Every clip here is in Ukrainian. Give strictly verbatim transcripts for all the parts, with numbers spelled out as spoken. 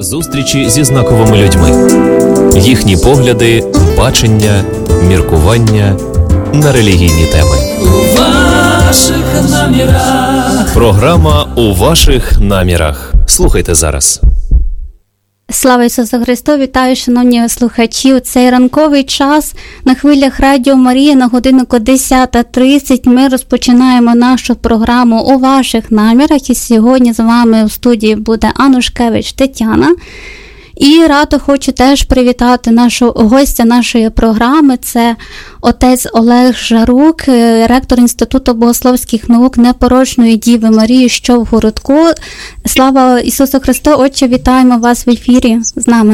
Зустрічі зі знаковими людьми. Їхні погляди, бачення, міркування на релігійні теми. У ваших намірах. Програма «У ваших намірах». Слухайте зараз. Слава Ісусу Христу! Вітаю, шановні слухачі! У цей ранковий час на хвилях Радіо Марія на годиннику десята тридцять ми розпочинаємо нашу програму «У ваших намірах». І сьогодні з вами у студії буде Анушкевич Тетяна. І радо хочу теж привітати нашого гостя нашої програми. Це отець Олег Жарук, ректор Інституту богословських наук Непорочної Діви Марії, що в Городку. Слава Ісусу Христу! Отче, вітаємо вас в ефірі з нами.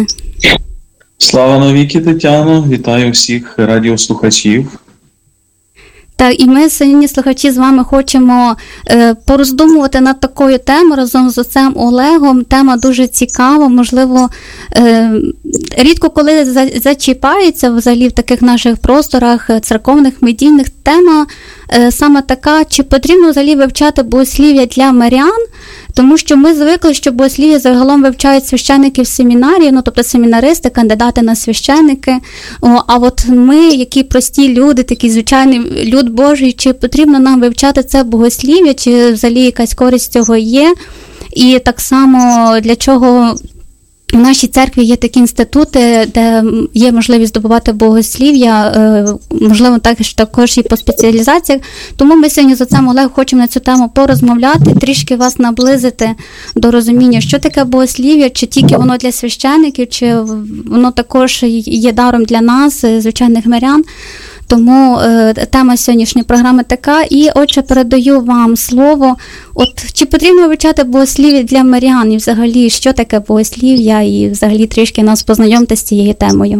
Слава навіки, Тетяно! Вітаю всіх радіослухачів. Так, і ми сьогодні, слухачі, з вами хочемо е, пороздумувати над такою темою разом з отцем Олегом. Тема дуже цікава, можливо, е, рідко коли за, зачіпається взагалі в таких наших просторах церковних, медійних. Тема е, саме така, чи потрібно взагалі вивчати богослів'я для мирян, тому що ми звикли, що богослів'я загалом вивчають священники в семінарії, ну, тобто семінаристи, кандидати на священники. О, а от ми, які прості люди, такий звичайний люд Божий, чи потрібно нам вивчати це богослів'я, чи взагалі якась користь цього є? І так само для чого в нашій церкві є такі інститути, де є можливість здобувати богослів'я, можливо, також, також і по спеціалізаціях. Тому ми сьогодні з отцем Олегом хочемо на цю тему порозмовляти, трішки вас наблизити до розуміння, що таке богослів'я, чи тільки воно для священиків, чи воно також є даром для нас, звичайних мирян. Тому е, тема сьогоднішньої програми така. І, отже, передаю вам слово. От, чи потрібно вивчати богослів'я для мирян? І взагалі, що таке богослів'я? І взагалі трішки нас познайомте з цією темою.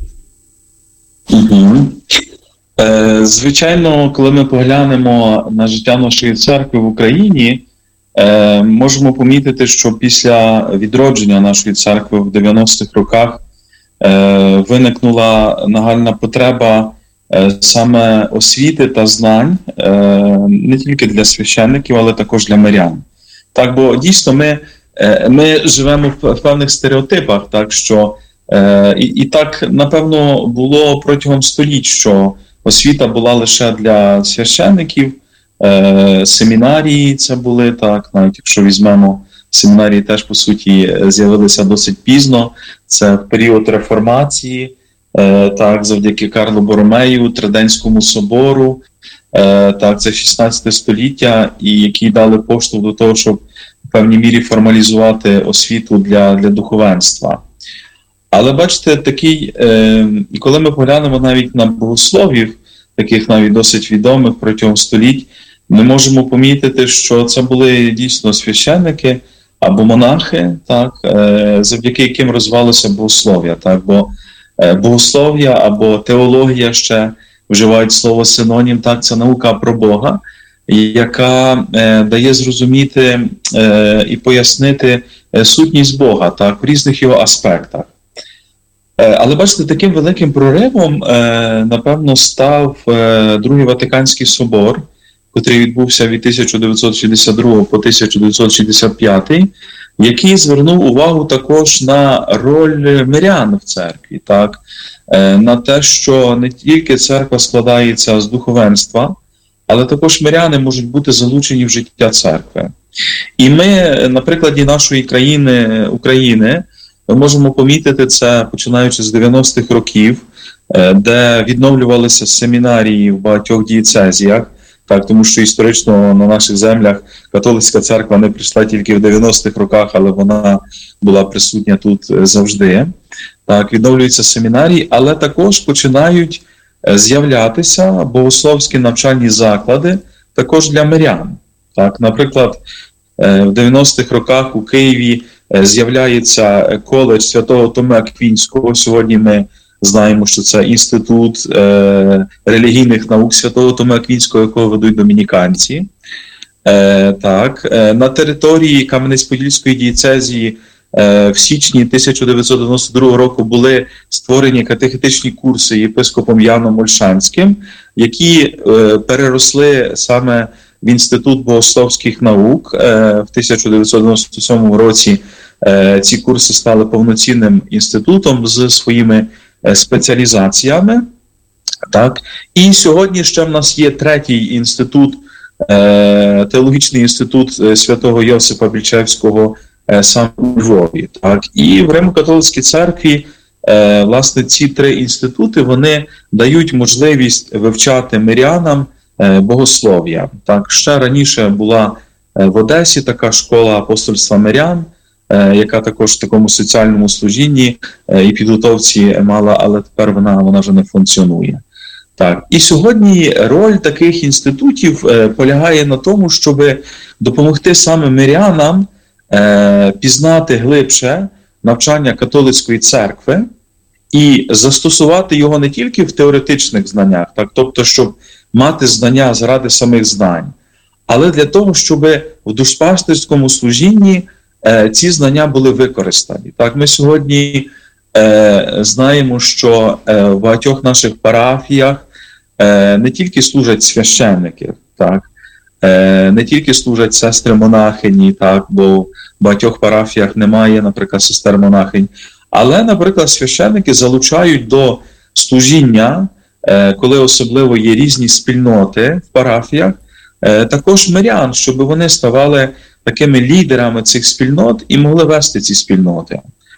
Угу. Е, звичайно, коли ми поглянемо на життя нашої церкви в Україні, е, можемо помітити, що після відродження нашої церкви в дев'яностих роках е, виникнула нагальна потреба саме освіти та знань не тільки для священників, але також для мирян. Так, бо дійсно ми, ми живемо в певних стереотипах, так, що і, і так, напевно, було протягом століть, що освіта була лише для священників, семінарії це були, так, навіть якщо візьмемо, семінарії теж, по суті, з'явилися досить пізно, це в період реформації, так, завдяки Карлу Боромею, Триденському собору, так, це шістнадцяте століття, і які дали поштовх до того, щоб в певній мірі формалізувати освіту для, для духовенства. Але бачите, такий, е, і коли ми поглянемо навіть на богословів, таких навіть досить відомих протягом століть, ми можемо помітити, що це були дійсно священники або монахи, так, е, завдяки яким розвивалося богослов'я, так, бо богослов'я або теологія, ще вживають слово синонім, так, це наука про Бога, яка е, дає зрозуміти е, і пояснити сутність Бога, так, в різних його аспектах. Е, але бачите, таким великим проривом, е, напевно, став е, Другий Ватиканський собор, який відбувся від тисяча дев'ятсот шістдесят другого по тисяча дев'ятсот шістдесят п'ятий, який звернув увагу також на роль мирян в церкві, так? На те, що не тільки церква складається з духовенства, але також миряни можуть бути залучені в життя церкви. І ми, на прикладі нашої країни, України, ми можемо помітити це, починаючи з дев'яностих років, де відновлювалися семінарії в багатьох дієцезіях, так, тому що історично на наших землях католицька церква не прийшла тільки в дев'яностих роках, але вона була присутня тут завжди. Так, відновлюються семінарії, але також починають з'являтися богословські навчальні заклади також для мирян. Так, наприклад, в дев'яностих роках у Києві з'являється коледж Святого Томи Аквінського. Сьогодні ми знаємо, що це інститут е, релігійних наук Святого Томи Аквінського, якого ведуть домініканці. Е, так, е, на території Кам'янець-Подільської дієцезії е, в січні тисяча дев'ятсот дев'яносто другого року були створені катехетичні курси єпископом Яном Ольшанським, які е, переросли саме в Інститут богословських наук. Е, в тисяча дев'ятсот дев'яносто сьомому році ці курси стали повноцінним інститутом з своїми спеціалізаціями. Так? І сьогодні ще в нас є третій інститут, теологічний інститут святого Йосипа Більчевського саме у Львові. Так? І в Римо-католицькій церкві власне ці три інститути, вони дають можливість вивчати мирянам богослов'я. Так? Ще раніше була в Одесі така школа апостольства мирян, яка також в такому соціальному служінні і підготовці мала, але тепер вона, вона вже не функціонує. Так. І сьогодні роль таких інститутів е, полягає на тому, щоб допомогти саме мирянам е, пізнати глибше навчання католицької церкви і застосувати його не тільки в теоретичних знаннях, так, тобто, щоб мати знання заради самих знань, але для того, щоб в душпастерському служінні е, ці знання були використані. Так, ми сьогодні Е, знаємо, що е, в багатьох наших парафіях е, не тільки служать священники, так, е, не тільки служать сестри-монахині, так, бо в багатьох парафіях немає, наприклад, сестер-монахинь, але, наприклад, священники залучають до служіння, е, коли особливо є різні спільноти в парафіях, е, також мирян, щоб вони ставали такими лідерами цих спільнот і могли вести ці спільноти.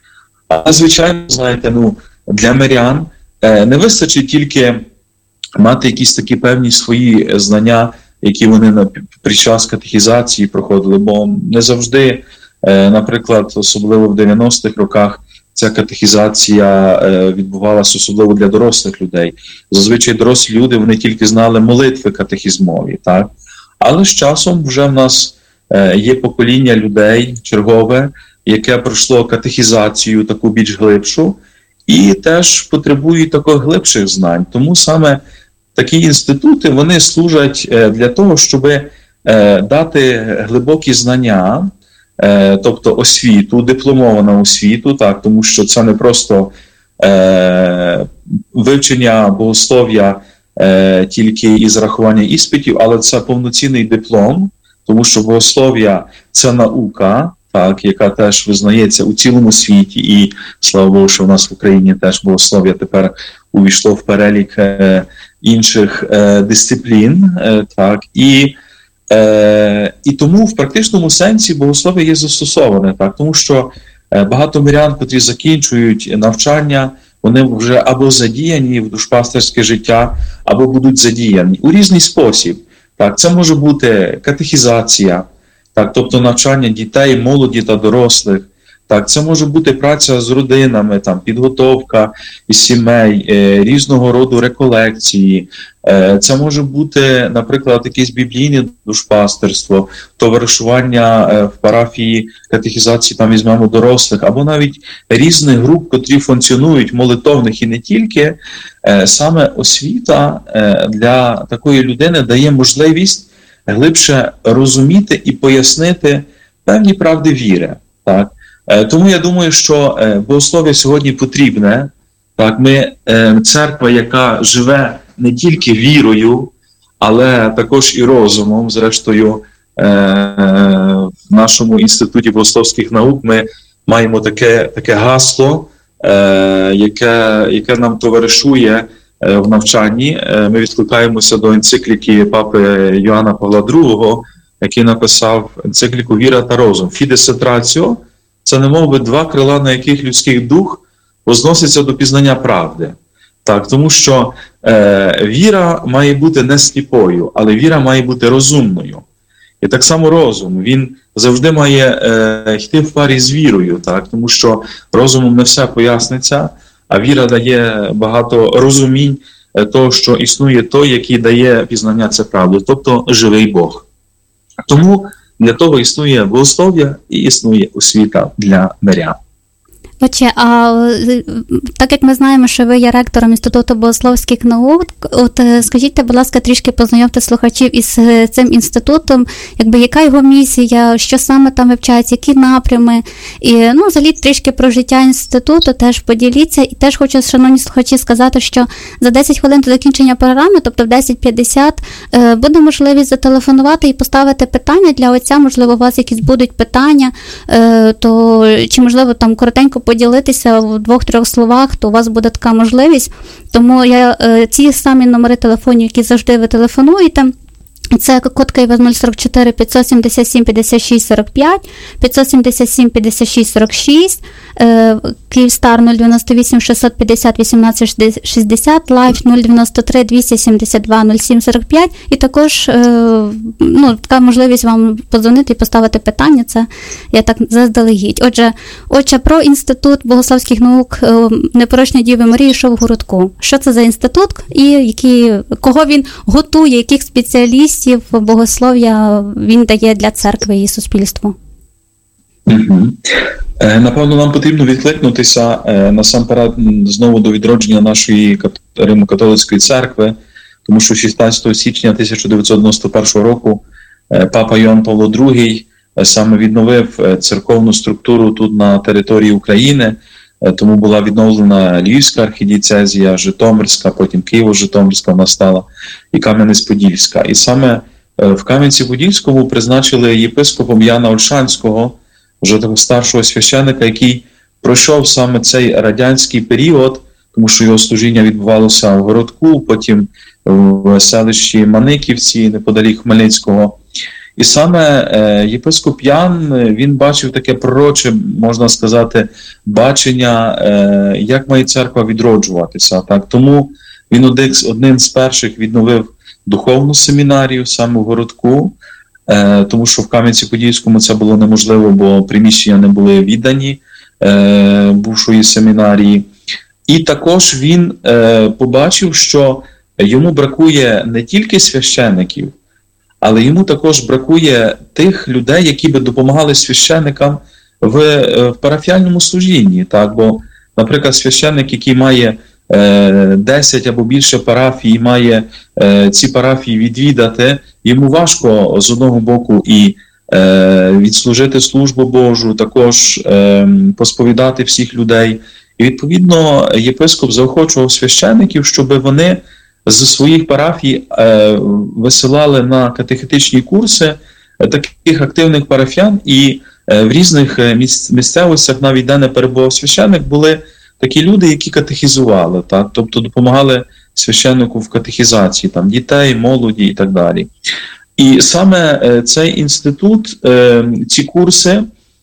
А, звичайно, знаєте, ну, для мирян е, не вистачить тільки мати якісь такі певні свої знання, які вони на, під час катехізації проходили, бо не завжди, е, наприклад, особливо в дев'яностих роках, ця катехізація е, відбувалася особливо для дорослих людей. Зазвичай дорослі люди, вони тільки знали молитви катехізмові, так? Але з часом вже в нас е, є покоління людей чергове, яке пройшло катехізацію таку більш глибшу, і теж потребують таких глибших знань. Тому саме такі інститути, вони служать для того, щоб дати глибокі знання, тобто освіту, дипломовану освіту, так, тому що це не просто вивчення богослов'я тільки із рахування іспитів, але це повноцінний диплом, тому що богослов'я – це наука, так, яка теж визнається у цілому світі, і слава Богу, що в нас в Україні теж богослов'я тепер увійшло в перелік е, інших е, дисциплін, е, так, і, е, і тому в практичному сенсі богослов'я є застосоване, так, тому що е, багато мирян, котрі закінчують навчання, вони вже або задіяні в душпастерське життя, або будуть задіяні у різний спосіб. Так, це може бути катехізація, так, тобто навчання дітей, молоді та дорослих. Так, це може бути праця з родинами, там, підготовка із сімей, е, різного роду реколекції. Е, це може бути, наприклад, якесь біблійне душпастерство, товаришування е, в парафії катехізації, там візьмемо дорослих, або навіть різних груп, котрі функціонують, молитовних і не тільки. Е, саме освіта е, для такої людини дає можливість глибше розуміти і пояснити певні правди віри. Так? Тому я думаю, що богослов'я сьогодні потрібне. Так? Ми церква, яка живе не тільки вірою, але також і розумом. Зрештою, в нашому інституті богословських наук ми маємо таке, таке гасло, яке, яке нам товаришує в навчанні. Ми відкликаємося до енцикліки папи Йоанна Павла другого, який написав енцикліку «Віра та розум». «Fides et ratio» – це немовби два крила, на яких людський дух возноситься до пізнання правди. Так, тому що е, віра має бути не сліпою, але віра має бути розумною. І так само розум, він завжди має е, йти в парі з вірою, так, тому що розумом не все поясниться, а віра дає багато розумінь того, що існує той, який дає пізнання це правди, тобто живий Бог. Тому для того існує богослов'я і існує освіта для мирян. Отже, а так як ми знаємо, що ви є ректором Інституту богословських наук, от скажіть, будь ласка, трішки познайомте слухачів із цим інститутом, якби яка його місія, що саме там вивчається, які напрями, і, ну, взагалі трішки про життя інституту теж поділіться. І теж хочу, шановні слухачі, сказати, що за десять хвилин до закінчення програми, тобто в десять п'ятдесят, буде можливість зателефонувати і поставити питання для отця, можливо, у вас якісь будуть питання, то чи, можливо, там коротенько поділитися в двох-трьох словах, то у вас буде така можливість. Тому я ці самі номери телефонів, які завжди ви телефонуєте, це код Києва нуль сорок чотири п'ятсот сімдесят сім п'ятдесят шість сорок п'ять, п'ятсот сімдесят сім п'ятдесят шість сорок шість, Київстар нуль дев'яносто вісім шістсот п'ятдесят вісімнадцять шістдесят, Лайф нуль дев'яносто три двісті сімдесят два нуль сім сорок п'ять, і також, ну, така можливість вам подзвонити і поставити питання, це я так заздалегідь. Отже, отже, про Інститут богословських наук Непорочної Діви Марії Шовгородку. Що це за інститут і які, кого він готує, яких спеціалістів богослов'я він дає для церкви і суспільству? Угу. Напевно, нам потрібно відкликнутися насамперед знову до відродження нашої Римо-католицької церкви, тому що шістнадцятого січня тисяча дев'ятсот дев'яносто першого року папа Йоанн Павло другий саме відновив церковну структуру тут на території України, тому була відновлена Львівська архідієцезія, Житомирська, потім Києво-Житомирська вона стала, і Кам'янець-Подільська. І саме в Кам'янці-Подільському призначили єпископом Яна Ольшанського, вже того старшого священика, який пройшов саме цей радянський період, тому що його служіння відбувалося в Городку, потім в селищі Маниківці, неподалік Хмельницького. І саме е, єпископ Ян, він бачив таке пророче, можна сказати, бачення, е, як має церква відроджуватися. Так? Тому він один, одним з перших відновив духовну семінарію саме в Городку, е, тому що в Кам'янці-Подільському це було неможливо, бо приміщення не були віддані е, бувшої семінарії. І також він е, побачив, що йому бракує не тільки священиків, але йому також бракує тих людей, які би допомагали священикам в, в парафіальному служінні. Так? Бо, наприклад, священик, який має е, десять або більше парафій, має е, ці парафії відвідати, йому важко з одного боку і е, відслужити службу Божу, також е, посповідати всіх людей. І, відповідно, єпископ заохочував священиків, щоб вони з своїх парафій е, висилали на катехетичні курси е, таких активних парафіян, і е, в різних місць, місцевостях, навіть де не перебував священник, були такі люди, які катехізували, так? Тобто допомагали священнику в катехізації там, дітей, молоді і так далі. І саме е, цей інститут, е, ці курси,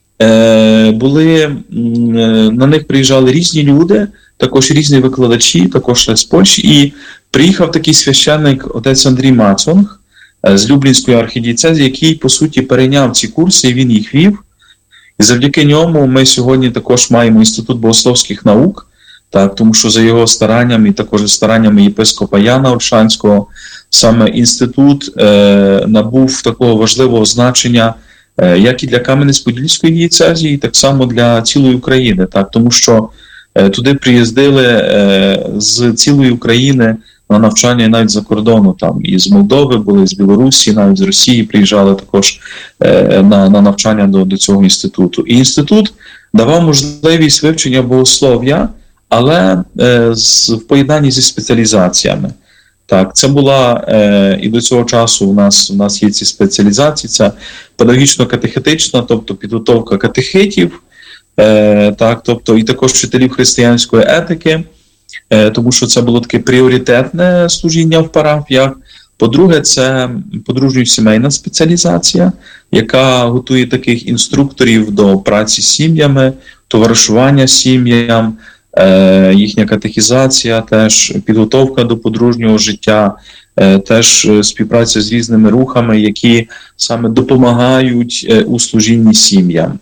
е, були, е, на них приїжджали різні люди, також різні викладачі, також з Польщі, і приїхав такий священник, отець Андрій Мацонг з Люблінської архідієцезії, який, по суті, перейняв ці курси, і він їх вів. І завдяки ньому ми сьогодні також маємо Інститут богословських наук, так, тому що за його стараннями, і також за стараннями єпископа Яна Ольшанського, саме інститут е, набув такого важливого значення, е, як і для Кам'янець-Подільської дієцезії, так само для цілої України, так, тому що е, туди приїздили е, з цілої України на навчання навіть за кордону, там і з Молдови були, з Білорусі, навіть з Росії приїжджали також е, на, на навчання до, до цього інституту. І інститут давав можливість вивчення богослов'я, але е, з, в поєднанні зі спеціалізаціями. Так, це була, е, і до цього часу у нас, у нас є ці спеціалізації, це педагогічно-катехетична, тобто підготовка катехетів, е, так, тобто і також вчителів християнської етики, е, тому що це було таке пріоритетне служіння в парафіях. По-друге, це подружньо-сімейна спеціалізація, яка готує таких інструкторів до праці з сім'ями, товаришування сім'ям, е, їхня катехізація, теж підготовка до подружнього життя, е, теж співпраця з різними рухами, які саме допомагають е, у служінні сім'ям.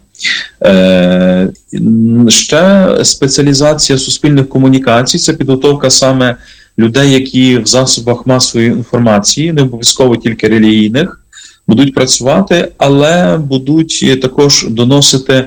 Е, ще спеціалізація суспільних комунікацій – це підготовка саме людей, які в засобах масової інформації, не обов'язково тільки релігійних, будуть працювати, але будуть також доносити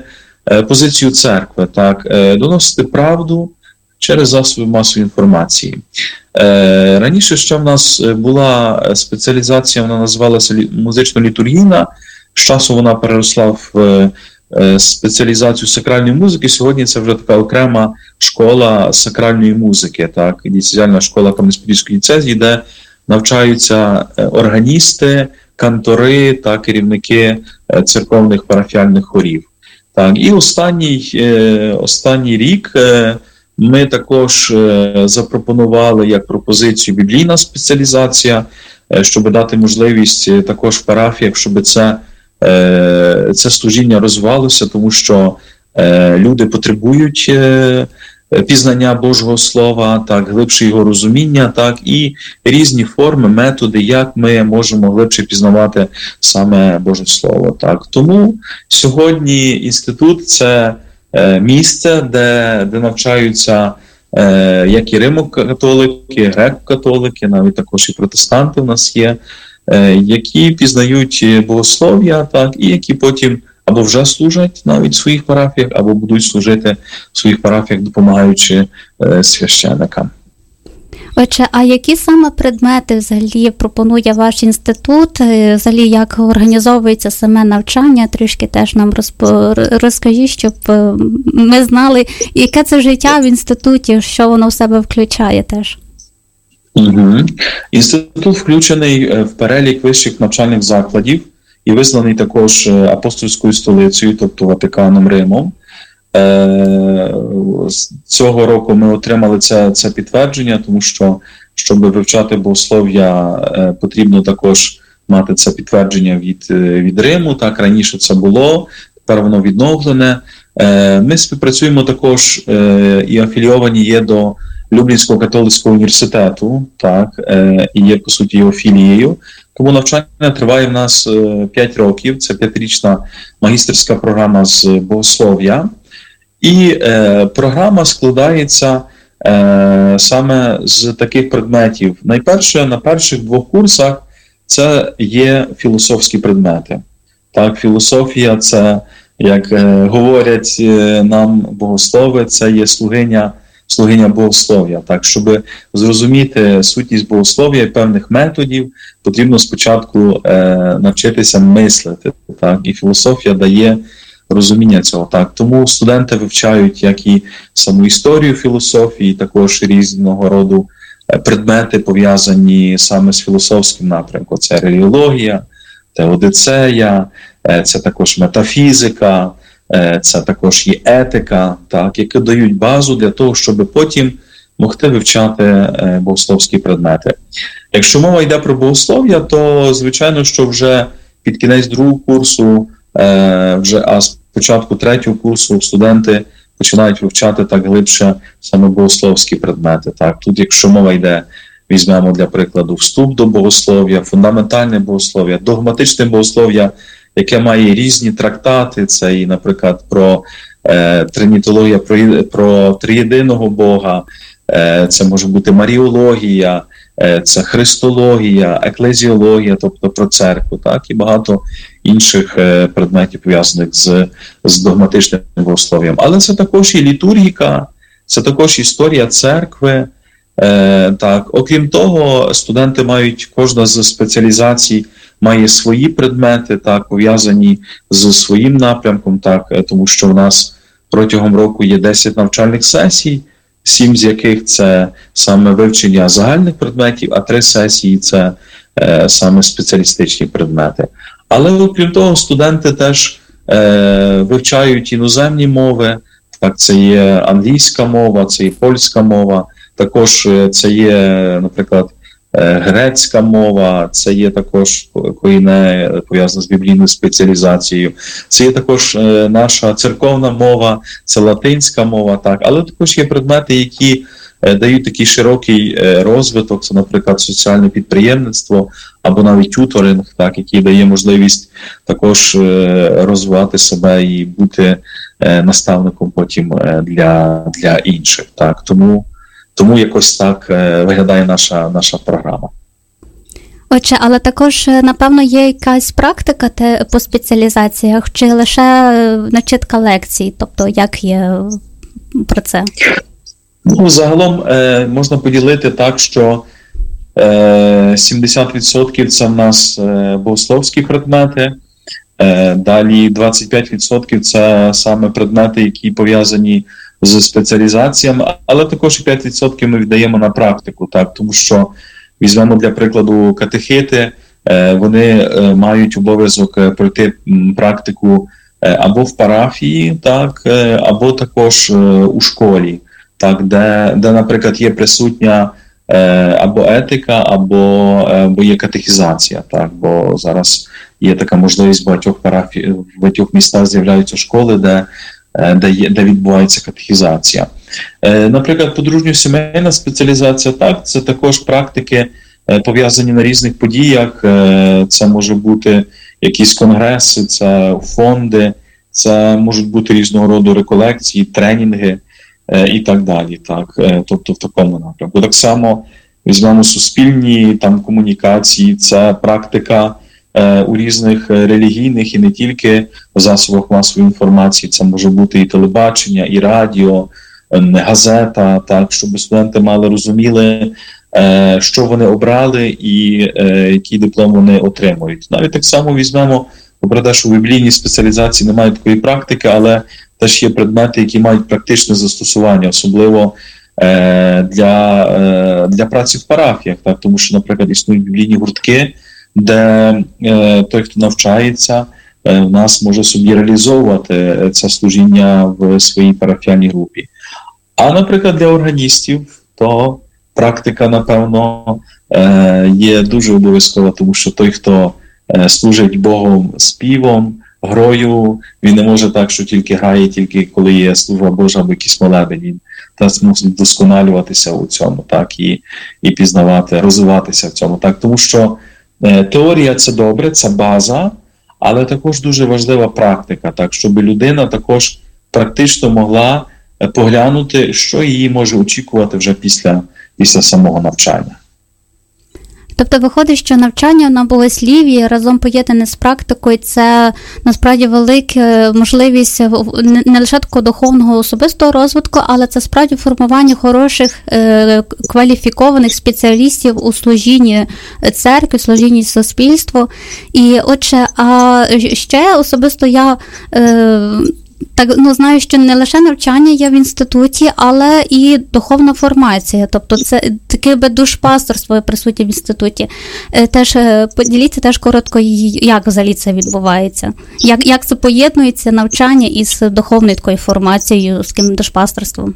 позицію церкви, так, доносити правду через засоби масової інформації. Раніше ще в нас була спеціалізація, вона називалася музично-літургійна, з часу вона переросла в спеціалізацію сакральної музики. Сьогодні це вже така окрема школа сакральної музики, так, дієцезіальна школа Кам'янець-Подільської дієцезії, де навчаються органісти, кантори та керівники церковних парафіальних хорів. Так, і останній, останній рік ми також запропонували як пропозицію біблійна спеціалізація, щоб дати можливість також в парафіях, щоб це, це служіння розвивалося, тому що люди потребують пізнання Божого Слова, так, глибше його розуміння, так, і різні форми, методи, як ми можемо глибше пізнавати саме Боже Слово. Так. Тому сьогодні інститут – це місце, де, де навчаються е, як і римо-католики, греко-католики, навіть також і протестанти в нас є, е, які пізнають богослов'я, так, і які потім або вже служать навіть в своїх парафіях, або будуть служити в своїх парафіях, допомагаючи е, священикам. Отже, а які саме предмети взагалі пропонує ваш інститут? Взагалі, як організовується саме навчання? Трішки теж нам розпо... розкажіть, щоб ми знали, яке це життя в інституті, що воно в себе включає теж. Угу. Інститут включений в перелік вищих навчальних закладів і визнаний також апостольською столицею, тобто Ватиканом, Римом. Цього року ми отримали це, це підтвердження, тому що, щоб вивчати богослов'я, потрібно також мати це підтвердження від, від Риму. Так, раніше це було, тепер воно відновлене. Ми співпрацюємо також і афілійовані є до Люблінського католицького університету, так, і є, по суті, його філією. Тому навчання триває в нас п'ять років, це п'ятирічна магістерська програма з богослов'я. І е, програма складається е, саме з таких предметів. Найперше, на перших двох курсах це є філософські предмети. Так, філософія – це, як е, говорять е, нам богослови, це є слугиня, слугиня богослов'я. Так, щоб зрозуміти сутність богослов'я і певних методів, потрібно спочатку е, навчитися мислити. Так, і філософія дає розуміння цього. Так. Тому студенти вивчають як і саму історію філософії, також різного роду предмети, пов'язані саме з філософським напрямком. Це релігіологія, теодицея, це також метафізика, це також є етика, так, які дають базу для того, щоб потім могти вивчати богословські предмети. Якщо мова йде про богослов'я, то, звичайно, що вже під кінець другого курсу вже, а з початку третього курсу студенти починають вивчати так глибше саме богословські предмети. Так. Тут, якщо мова йде, візьмемо для прикладу вступ до богослов'я, фундаментальне богослов'я, догматичне богослов'я, яке має різні трактати, це і, наприклад, про е, тринітологія, про, про триєдиного Бога, е, це може бути маріологія, це христологія, еклезіологія, тобто про церкву, так, і багато інших предметів, пов'язаних з, з догматичним богослов'ям. Але це також і літургіка, це також історія церкви. Е, так. Окрім того, студенти мають, кожна з спеціалізацій має свої предмети, так, пов'язані з своїм напрямком, так, тому що в нас протягом року є десять навчальних сесій, сім з яких це саме вивчення загальних предметів, а три сесії – це е, саме спеціалістичні предмети. Але, окрім того, студенти теж е, вивчають іноземні мови, так, це є англійська мова, це є польська мова, також це є, наприклад, грецька мова, це є також коїне, пов'язане з біблійною спеціалізацією, це є також наша церковна мова, це латинська мова, так, але також є предмети, які дають такий широкий розвиток, це, наприклад, соціальне підприємництво або навіть тюторинг, так, який дає можливість також розвивати себе і бути наставником потім для, для інших. Так. Тому Тому якось так виглядає наша, наша програма. Отже, але також, напевно, є якась практика те, по спеціалізаціях, чи лише начитка лекцій, тобто як є про це? Ну, загалом е, можна поділити так, що е, сімдесят відсотків це в нас е, богословські предмети, е, далі двадцять п'ять відсотків це саме предмети, які пов'язані з спеціалізаціями, але також і п'ять відсотків ми віддаємо на практику, так, тому що візьмемо для прикладу катехити, е, вони е, мають обов'язок пройти практику е, або в парафії, так, е, або також е, у школі. Так, де, де, наприклад, є присутня е, або етика, або, е, або є катехізація, так, бо зараз є така можливість в багатьох парафі, в багатьох містах з'являються школи, де, е, де, є, де відбувається катехізація. Е, наприклад, подружньо-сімейна спеціалізація, так, це також практики, е, пов'язані на різних подіях, е, це може бути якісь конгреси, це фонди, це можуть бути різного роду реколекції, тренінги, і так далі, так, тобто в такому напрямку. Так само візьмемо суспільні там комунікації, це практика е, у різних релігійних і не тільки засобах масової інформації, це може бути і телебачення, і радіо, е, газета, так, щоб студенти мали розуміли, е, що вони обрали і е, який диплом вони отримують. Навіть так само візьмемо, попри те, що в біблійній спеціалізації немає такої практики, але теж є предмети, які мають практичне застосування, особливо е, для, е, для праці в парафіях, так? Тому що, наприклад, існують біблійні гуртки, де е, той, хто навчається, е, в нас може собі реалізовувати це служіння в своїй парафіальній групі. А, наприклад, для органістів, то практика, напевно, е, є дуже обов'язкова, тому що той, хто е, служить Богом співом, грою, він не може так, що тільки грає, тільки коли є служба Божа або якийсь молебень. Він теж мусить вдосконалюватися у цьому, так, і, і пізнавати, розвиватися в цьому. Так, тому що е, теорія – це добре, це база, але також дуже важлива практика, так, щоб людина також практично могла поглянути, що її може очікувати вже після, після самого навчання. Тобто виходить, що навчання на богослів'ї разом поєднане з практикою – це насправді велика можливість не лише такого духовного особистого розвитку, але це справді формування хороших е, кваліфікованих спеціалістів у служінні церкви, служінні суспільству. І отже, а ще особисто я е, так, ну, знаю, що не лише навчання є в інституті, але і духовна формація. Тобто це таке би душпасторство присутнє в інституті. Теж поділіться теж коротко, як взагалі це відбувається. Як, як це поєднується навчання із духовною такою формацією, з ким душпасторством?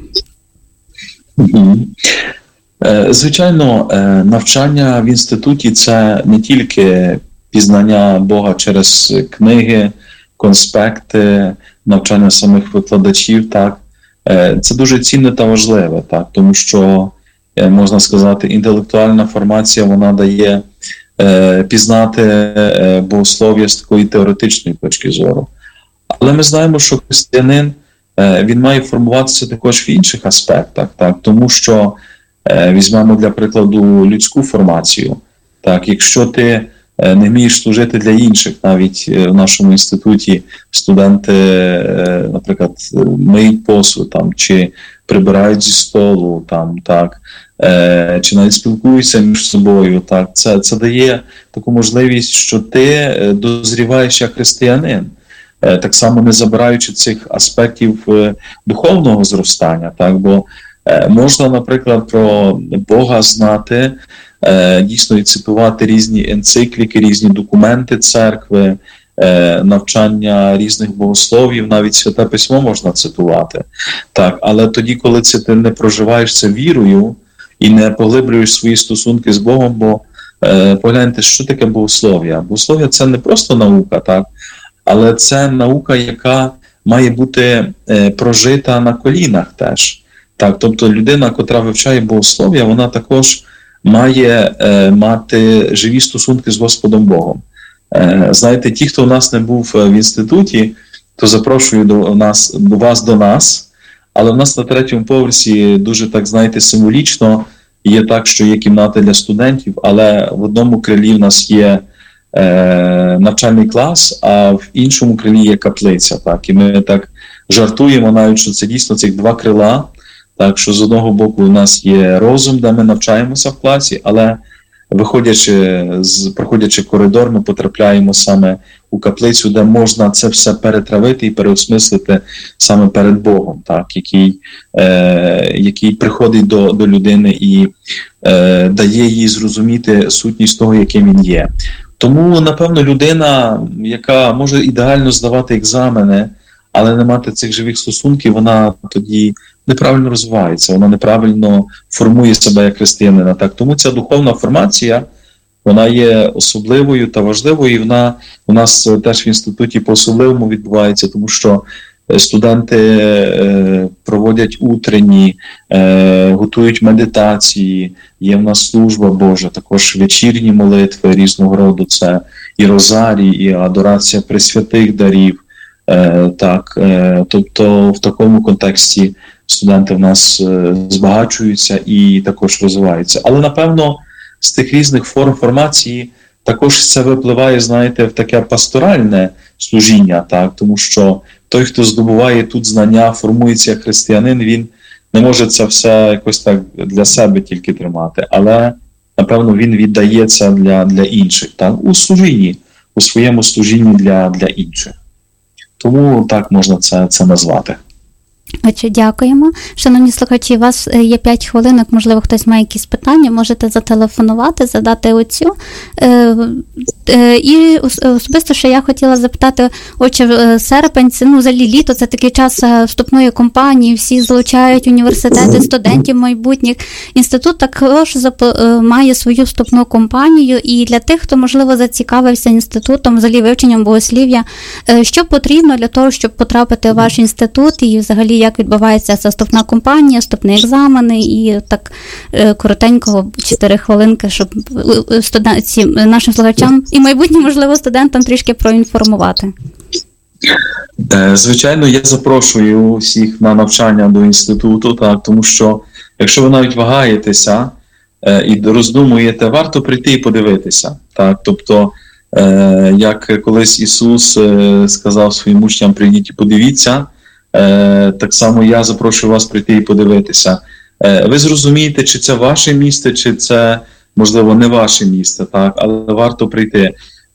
Звичайно, навчання в інституті – це не тільки пізнання Бога через книги, конспекти, навчання самих викладачів, так, це дуже цінне та важливе, так, тому що, можна сказати, інтелектуальна формація, вона дає е, пізнати е, богослов'я з такої теоретичної точки зору. Але ми знаємо, що християнин, е, він має формуватися також в інших аспектах, так, тому що, е, візьмемо для прикладу людську формацію, так, якщо ти не вмієш служити для інших, навіть в нашому інституті студенти, наприклад, миють посуд, там, чи прибирають зі столу, там, так, чи навіть спілкуються між собою. Так, це, це дає таку можливість, що ти дозріваєш як християнин, так само не забираючи цих аспектів духовного зростання. Так, бо можна, наприклад, про Бога знати, дійсно і цитувати різні енцикліки, різні документи церкви, навчання різних богословів, навіть Святе Письмо можна цитувати. Так, але тоді, коли це ти не проживаєш це вірою і не поглиблюєш свої стосунки з Богом, бо е, погляньте, що таке богослов'я. Богослов'я – це не просто наука, так, але це наука, яка має бути е, прожита на колінах теж. Так, тобто людина, котра вивчає богослов'я, вона також має е, мати живі стосунки з Господом Богом. Е, знаєте, ті, хто у нас не був в інституті, то запрошую до нас, до вас, до нас, але в нас на третьому поверсі дуже, так знаєте, символічно Є так, що є кімнати для студентів, але в одному крилі в нас є е, навчальний клас, а в іншому крилі є каплиця. Так? І ми так жартуємо навіть, що це дійсно цих два крила. Так що з одного боку у нас є розум, де ми навчаємося в класі, але виходячи, з, проходячи коридор, ми потрапляємо саме у каплицю, де можна це все перетравити і переосмислити саме перед Богом, так, який, е, який приходить до, до людини і е, дає їй зрозуміти сутність того, яким він є. Тому, напевно, людина, яка може ідеально здавати екзамени, але не мати цих живих стосунків, вона тоді неправильно розвивається, вона неправильно формує себе як християнина. Так? Тому ця духовна формація, вона є особливою та важливою, і вона у нас теж в інституті по-особливому відбувається, тому що студенти е, проводять утренні, е, готують медитації, є в нас служба Божа, також вечірні молитви різного роду, це і розарій, і адорація пресвятих дарів. Е, так, е, тобто в такому контексті студенти в нас е, збагачуються і також розвиваються. Але, напевно, з тих різних форм формації також це випливає, знаєте, в таке пасторальне служіння, так, тому що той, хто здобуває тут знання, формується як християнин, він не може це все якось так для себе тільки тримати, але, напевно, він віддає це для, для інших, так, у служінні, у своєму служінні для, для інших. Тому так можна це, це назвати. Отже, дякуємо. Шановні слухачі, у вас є п'ять хвилинок, можливо, хтось має якісь питання, можете зателефонувати, задати оцю. Е, е, і особисто, що я хотіла запитати, отже, серпень, це, ну, взагалі літо, це такий час вступної кампанії, всі залучають університети, студентів майбутніх. Інститут також має свою вступну кампанію, і для тих, хто, можливо, зацікавився інститутом, взагалі вивченням богослів'я, що потрібно для того, щоб потрапити в ваш інститут, і взагалі як відбувається ця вступна кампанія, вступні екзамени, і так коротенько, чотири хвилинки, щоб студентці, нашим слухачам і майбутнім, можливо, студентам трішки проінформувати. Звичайно, я запрошую всіх на навчання до інституту, так, тому що якщо ви навіть вагаєтеся і роздумуєте, варто прийти і подивитися. Так, тобто, як колись Ісус сказав своїм учням, прийдіть і подивіться, так само я запрошую вас прийти і подивитися. Ви зрозумієте, чи це ваше місце, чи це, можливо, не ваше місце, так, але варто прийти.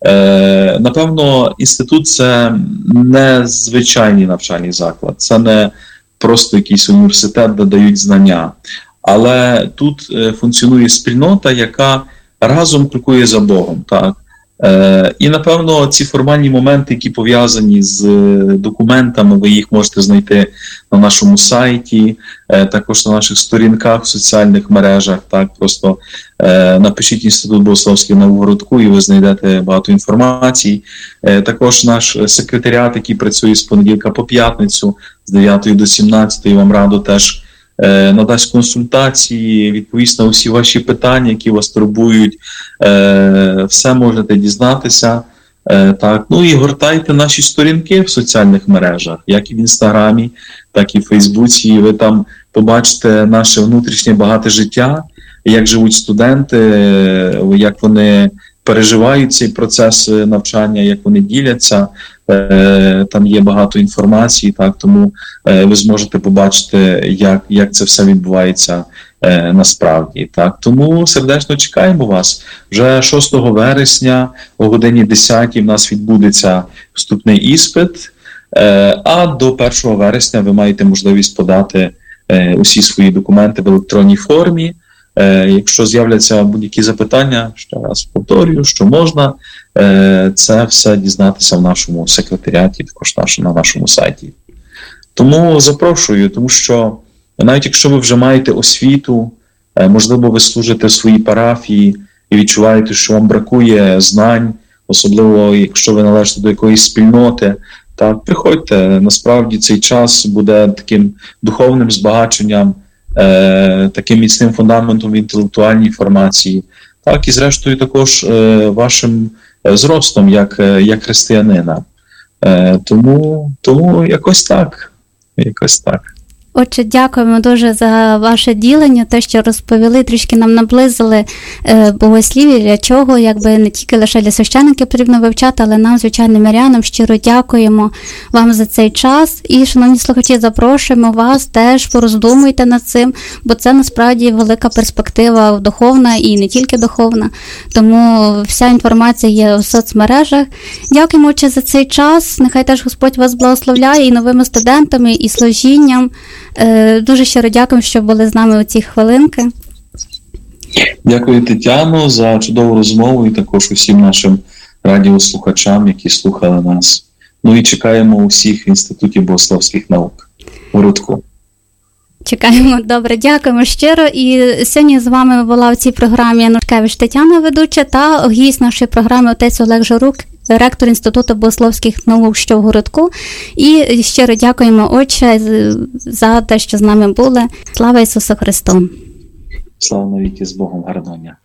Напевно, інститут – це не звичайний навчальний заклад, це не просто якийсь університет, де дають знання, але тут функціонує спільнота, яка разом крокує за Богом, так. Е, і, напевно, ці формальні моменти, які пов'язані з документами, ви їх можете знайти на нашому сайті, е, також на наших сторінках в соціальних мережах. Так, просто е, напишіть Інститут Богословський в Новгородку, і ви знайдете багато інформації. Е, також наш секретаріат, який працює з понеділка по п'ятницю, з дев'ятої до сімнадцятої, вам радо теж надасть консультації, відповість на усі ваші питання, які вас турбують. Все можете дізнатися. Так. Ну і гортайте наші сторінки в соціальних мережах, як і в Інстаграмі, так і в Фейсбуці. І ви там побачите наше внутрішнє багате життя, як живуть студенти, як вони переживають цей процес навчання, як вони діляться. Там є багато інформації, так, тому ви зможете побачити, як, як це все відбувається е, насправді. Так. Тому сердечно чекаємо вас. Вже шостого вересня о годині десятій в нас відбудеться вступний іспит, е, а до першого вересня ви маєте можливість подати е, усі свої документи в електронній формі. Е, якщо з'являться будь-які запитання, ще раз повторюю, що можна е, це все дізнатися в нашому секретаріаті, також наш, на нашому сайті. Тому запрошую, тому що навіть якщо ви вже маєте освіту, е, можливо, ви служите в своїй парафії і відчуваєте, що вам бракує знань, особливо якщо ви належите до якоїсь спільноти, так, приходьте, насправді цей час буде таким духовним збагаченням, Е, таким міцним фундаментом в інтелектуальній формації, так і зрештою також е, вашим зростом як, як християнина. Е, тому, тому якось так, якось так. Отже, дякуємо дуже за ваше ділення, те, що розповіли, трішки нам наблизили е, богослів'я, для чого, якби не тільки лише для священників потрібно вивчати, але нам, звичайним мирянам, щиро дякуємо вам за цей час. І, шановні слухачі, запрошуємо вас теж, пороздумуйте над цим, бо це насправді велика перспектива духовна і не тільки духовна. Тому вся інформація є у соцмережах. Дякуємо, Отче, за цей час. Нехай теж Господь вас благословляє і новими студентами, і служінням. Дуже щиро дякую, що були з нами у ці хвилинки. Дякую, Тетяно, за чудову розмову і також усім нашим радіослухачам, які слухали нас. Ну і чекаємо усіх в Інституті богословських наук. Городку. Чекаємо. Добре, дякуємо щиро. І сьогодні з вами була в цій програмі Нуркевич Тетяна, ведуча, та гість нашої програми отець Олег Жорук, ректор Інституту богословських наук, що в Городку. І щиро дякуємо, Отче, за те, що з нами були. Слава Ісусу Христу! Слава навіки, з Богом, гарного дня!